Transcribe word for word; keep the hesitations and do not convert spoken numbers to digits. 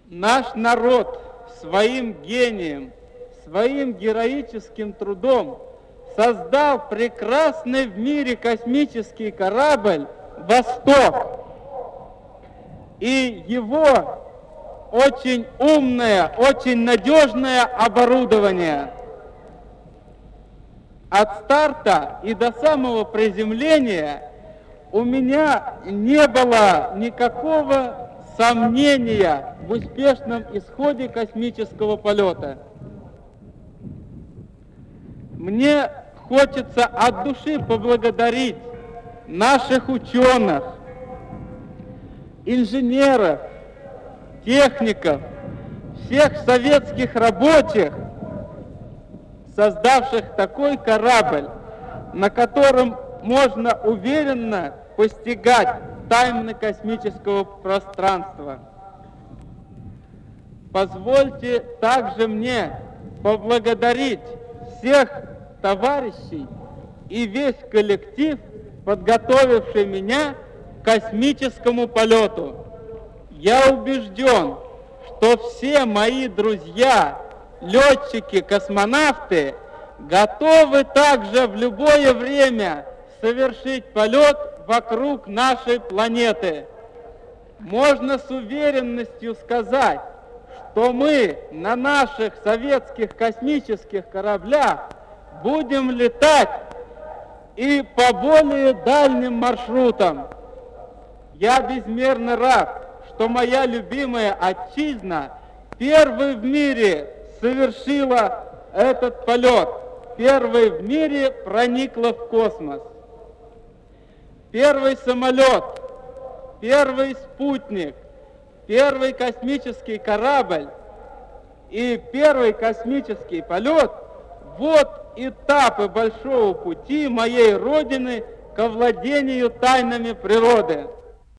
Наш народ своим гением, своим героическим трудом создал прекрасный в мире космический корабль «Восток». И его очень умное, очень надежное оборудование. От старта и до самого приземления у меня не было никакого сомнения в успешном исходе космического полета. Мне хочется от души поблагодарить наших ученых, инженеров, техников, всех советских рабочих, создавших такой корабль, на котором можно уверенно постигать тайны космического пространства. Позвольте также мне поблагодарить всех товарищей и весь коллектив, подготовивший меня к космическому полету. Я убежден, что все мои друзья, летчики, космонавты, готовы также в любое время совершить полет вокруг нашей планеты. Можно с уверенностью сказать, что мы на наших советских космических кораблях будем летать и по более дальним маршрутам. Я безмерно рад, что моя любимая отчизна первой в мире совершила этот полет, первой в мире проникла в космос. Первый самолет, первый спутник, первый космический корабль и первый космический полет – вот этапы большого пути моей Родины к овладению тайнами природы.